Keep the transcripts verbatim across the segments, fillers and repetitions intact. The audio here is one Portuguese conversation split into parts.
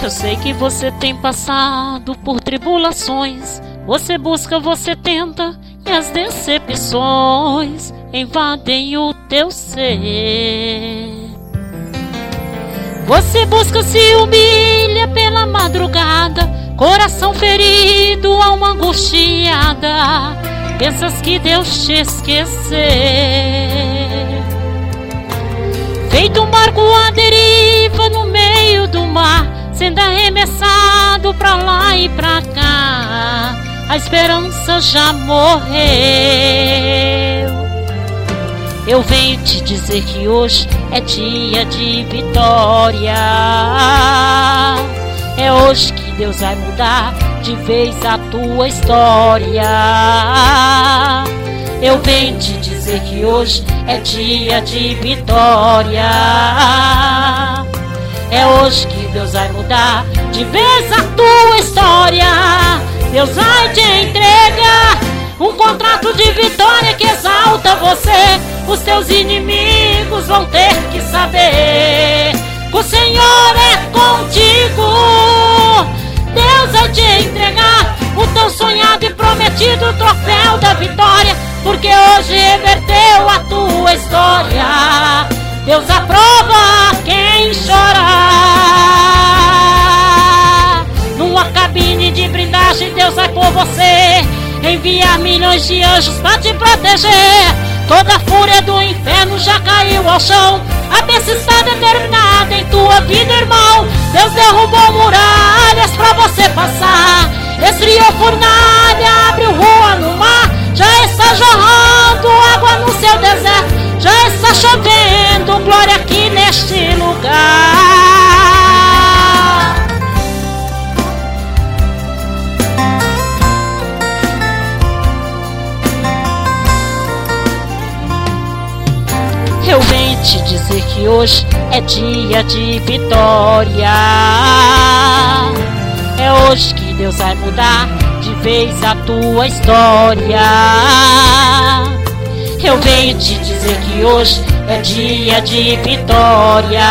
Eu sei que você tem passado por tribulações. Você busca, você tenta, e as decepções invadem o teu ser. Você busca, se humilha pela madrugada, coração ferido, alma angustiada. Pensas que Deus te esqueceu. Feito um barco à deriva no meio do mar, sendo arremessado pra lá e pra cá, a esperança já morreu. Eu venho te dizer que hoje é dia de vitória. É hoje que Deus vai mudar de vez a tua história. Eu venho te dizer que hoje é dia de vitória. É hoje que Deus vai mudar de vez a tua história. Deus vai te entregar um contrato de vitória que exalta você. Os teus inimigos vão ter que saber que o Senhor é contigo. Deus vai te entregar o tão sonhado e prometido troféu da vitória, porque hoje reverteu a tua história. Deus aprova quem chora. Numa cabine de blindagem Deus vai por você, enviar milhões de anjos pra te proteger. Toda a fúria do inferno já caiu ao chão. A bênção está determinada em tua vida, irmão. Deus derrubou muralhas pra você passar, esfriou fornalha, abriu rua no mar. Já está jorrando água no seu deserto, já está chovendo glória aqui neste lugar. Eu venho te dizer que hoje é dia de vitória. É hoje que Deus vai mudar de vez a tua história. Eu venho te dizer que hoje é dia de vitória.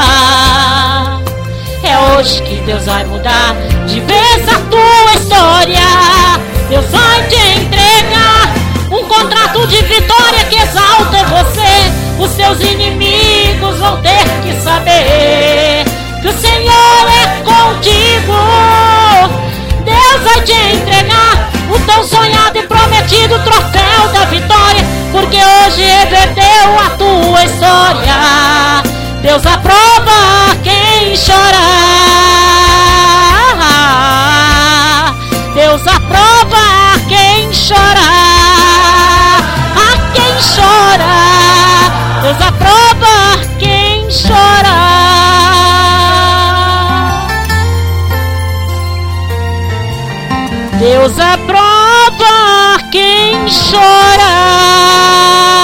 É hoje que Deus vai mudar de vez a tua história. Deus vai te entregar um contrato de vitória que exalta você. Os seus inimigos vão ter que saber que o Senhor é contigo. Deus vai te entregar o tão sonhado e prometido troféu da vitória, porque hoje reverteu a tua história. Deus aprova quem chora. Deus aprova quem chora. A quem chora. Deus aprova quem chora. Deus aprova quem chora.